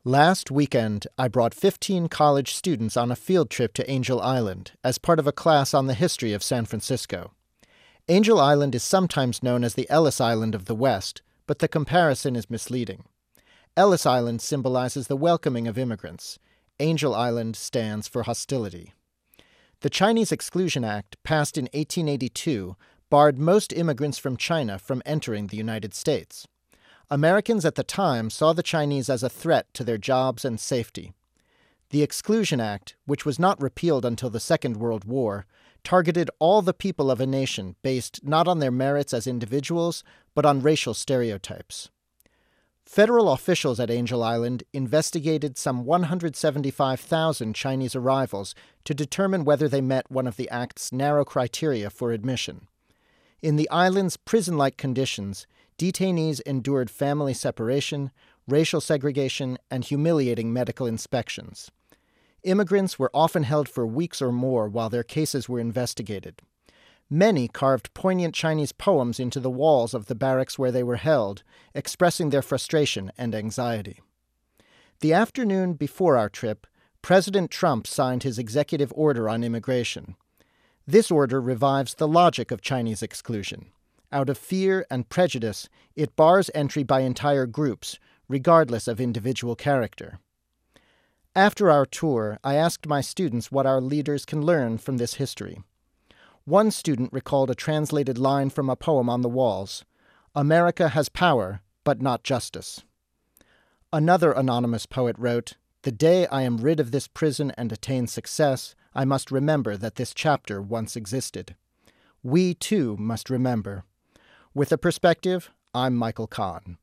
Last weekend, I brought 15 college students on a field trip to Angel Island as part of a class on the history of San Francisco. Angel Island is sometimes known as the Ellis Island of the West, but the comparison is misleading. Ellis Island symbolizes the welcoming of immigrants. Angel Island stands for hostility. The Chinese Exclusion Act, passed in 1882, barred most immigrants from China from entering the United States. Americans at the time saw the Chinese as a threat to their jobs and safety. The Exclusion Act, which was not repealed until the Second World War, targeted all the people of a nation based not on their merits as individuals, but on racial stereotypes. Federal officials at Angel Island investigated some 175,000 Chinese arrivals to determine whether they met one of the Act's narrow criteria for admission. In the island's prison-like conditions, detainees endured family separation, racial segregation, and humiliating medical inspections. Immigrants were often held for weeks or more while their cases were investigated. Many carved poignant Chinese poems into the walls of the barracks where they were held, expressing their frustration and anxiety. The afternoon before our trip, President Trump signed his executive order on immigration. This order revives the logic of Chinese exclusion. Out of fear and prejudice, it bars entry by entire groups, regardless of individual character. After our tour, I asked my students what our leaders can learn from this history. One student recalled a translated line from a poem on the walls: "America has power, but not justice." Another anonymous poet wrote, "The day I am rid of this prison and attain success, I must remember that this chapter once existed." We, too, must remember. With a Perspective, I'm Michael Kahn.